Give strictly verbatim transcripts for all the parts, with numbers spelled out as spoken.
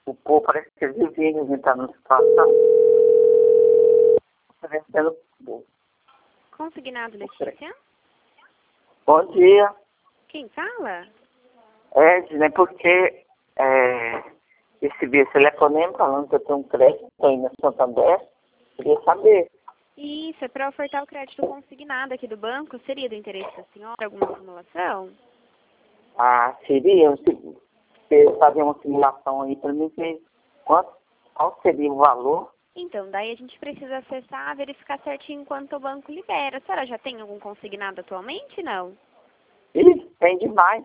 O povo parece que vive inventando uma situação. Oferecendo. Consignado, Letícia? Bom dia. Quem fala? Edna, porque é, recebi esse telefonema falando que eu tenho um crédito, estou indo na Santander. Queria saber. Isso, é para ofertar o crédito consignado aqui do banco. Seria do interesse da senhora alguma simulação? Ah, seria? Você fazer uma simulação aí para mim ver quanto, qual seria o valor? Então, daí a gente precisa acessar, verificar certinho quanto o banco libera. A senhora já tem algum consignado atualmente, não? Ih, tem demais.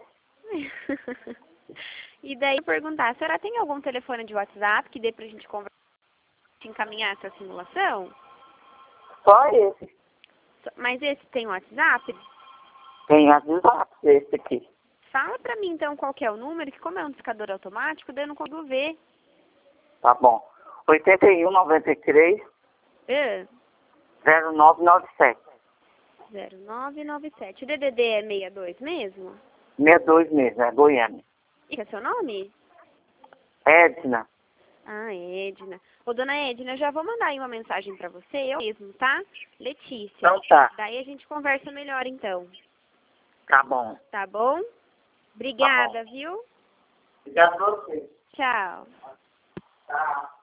E daí perguntar, a senhora tem algum telefone de WhatsApp que dê pra gente conversar, encaminhar essa simulação? Só esse. Mas esse tem WhatsApp? Tem WhatsApp esse aqui. Fala pra mim então qual que é o número, que como é um discador automático, daí eu não consigo ver. Tá bom. oitenta e um, noventa e três, É. zero nove nove sete. zero nove nove sete. O D D D é sessenta e dois mesmo? sessenta e dois mesmo, é Goiânia. E que é seu nome? Edna. Ah, Edna. Ô, dona Edna, eu já vou mandar aí uma mensagem pra você, eu mesmo, tá? Letícia. Então tá. Daí a gente conversa melhor então. Tá bom. Tá bom? Obrigada, viu? Obrigado a você. Tchau. Tá.